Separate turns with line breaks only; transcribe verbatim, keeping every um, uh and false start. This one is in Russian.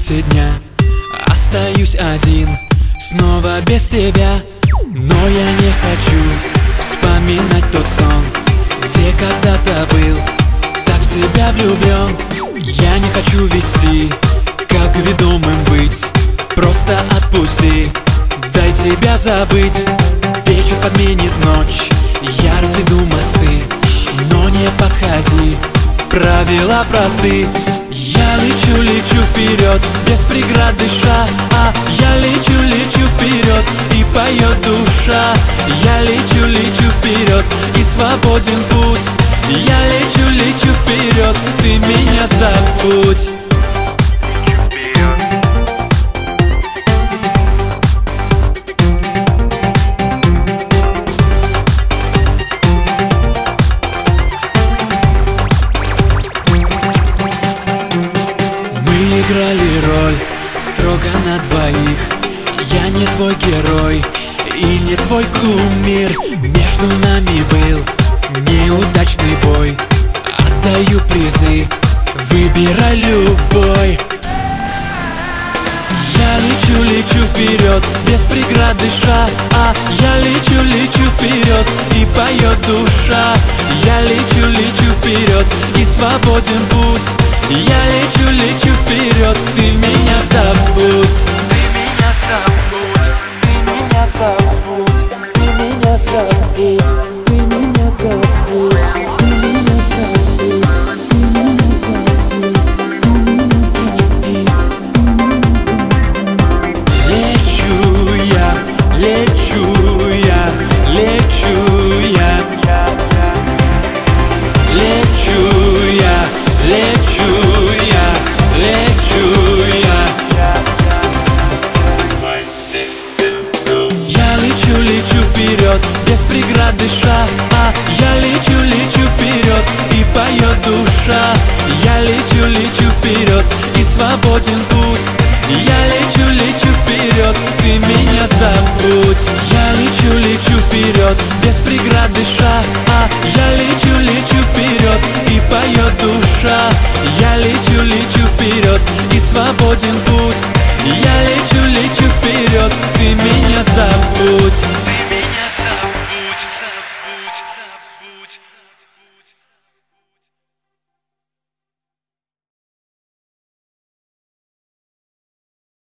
закате дня остаюсь один, снова без тебя. Но я не хочу вспоминать тот сон, где когда-то был так в тебя влюблен. Я не хочу вести, как ведомым быть, просто отпусти, дай тебя забыть. Вечер подменит ночь, я разведу мосты, но не подходи, правила просты. Я лечу, лечу вперед, без преград дыша, а я лечу, лечу вперед, и поет душа. Я лечу, лечу вперед, и свободен путь. Я лечу, лечу вперед, ты меня забудь. Играли роль строго на двоих. Я не твой герой и не твой кумир. Между нами был неудачный бой. Отдаю призы, выбирай любой. Я лечу, лечу вперед, без преград дыша, а я лечу, лечу вперед, и поет душа. Я лечу, лечу вперед, и свободен путь. Я лечу, лечу вперед, ты меня забудь. Ты меня забудь, ты меня забудь, ты меня забудь, ты меня забудь, ты меня забудь, ты меня забудь. Лечу я, лечу я, лечу я, лечу я, лечу я, лечу я. Я лечу, лечу вперед, без преград дыша, а я лечу, лечу вперед, и поет душа. Я лечу, лечу вперед, и свободен путь. Я лечу, лечу вперед, ты меня забудь. Я лечу, лечу вперед, без преград дыша, а я лечу, лечу вперед, и поет душа. Я лечу, лечу вперед, и свободен путь. Я лечу, лечу вперед, ты меня забудь.